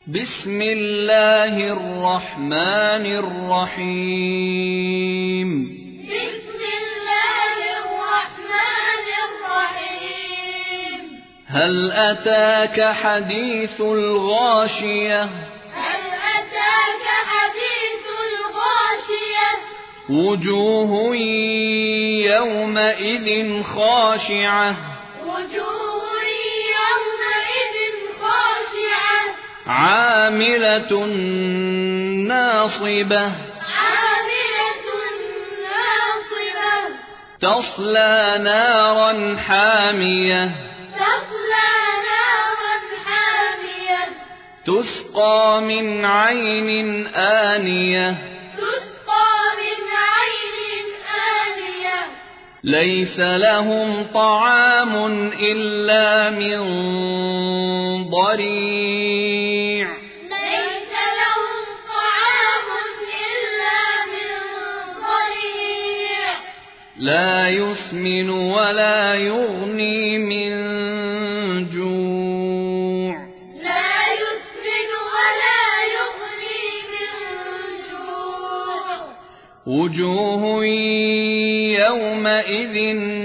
بسم الله الرحمن الرحيم بسم الله الرحمن الرحيم هل أتاك حديث الغاشية هل أتاك حديث الغاشية وجوه يومئذ خاشعة وجوه يومئذ خاشعة عاملة ناصبة عاملة ناصبة تصلى نارا حامية تصلى نارا حامية تسقى من عين آنية تسقى من عين آنية ليس لهم طعام إلا من ضريع ليس لهم طعام إلا من ضريع لا يسمن ولا يغني من جوع لا يسمن ولا يغني من جوع وجوه يومئذ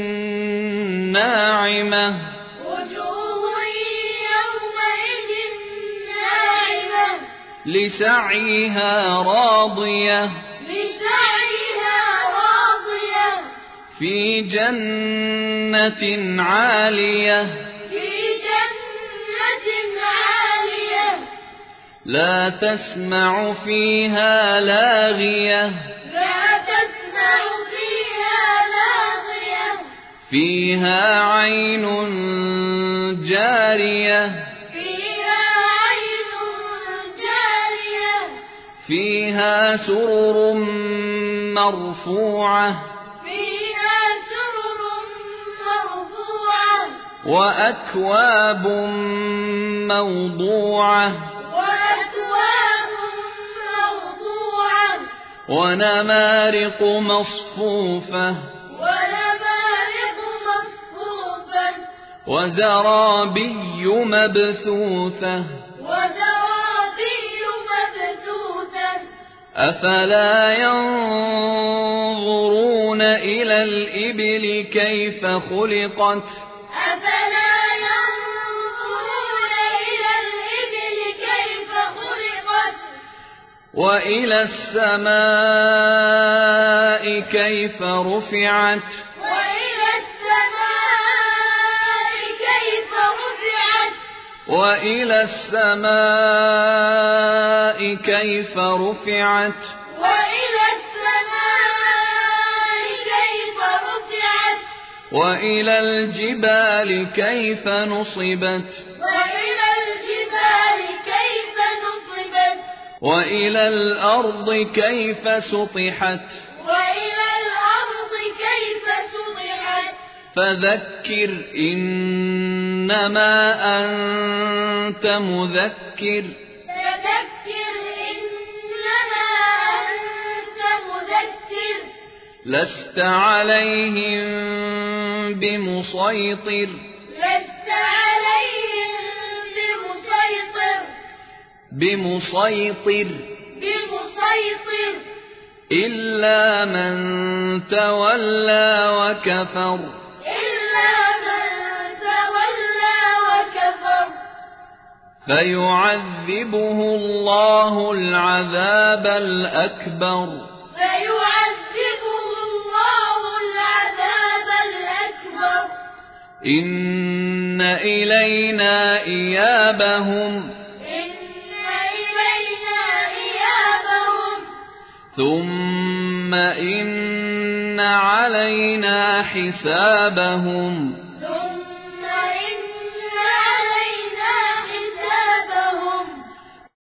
ناعمة وجوه يومئذ ناعمة لسعيها راضية لسعيها راضية في جنة عالية في جنة عالية لا تسمع فيها لاغية لا تسمع فيها لاغية فيها عين جارية فيها عين جارية فيها سرر مرفوعة فيها سرر مرفوعة وأكواب موضوعة وأكواب موضوعة ونمارق مصفوفة ونمارق مصفوفة وزرابي مبثوثة وزرابي مبثوثة أفلا ينظرون إلى الإبل كيف خلقت أفلا ينظرون إلى الإبل كيف خلقت وإلى السماء كيف رفعت وإلى السماء كيف رفعت وإلى السماء كيف رفعت وإلى السماء كيف رفعت وإلى الجبال كيف نصبت وإلى الجبال كيف نصبت وإلى الأرض كيف سطحت وإلى الأرض كيف سطحت فذكر إنما أنت مذكر فذكر إنما أنت مذكر لست عليهم بمسيطر لست عليهم بمسيطر إلا من تولى وكفر إلا من تولى وكفر فيعذبه الله العذاب الأكبر فيعذبه الله العذاب الأكبر إن إلينا إيابهم إن إلينا إيابهم ثم إن علينا حسابهم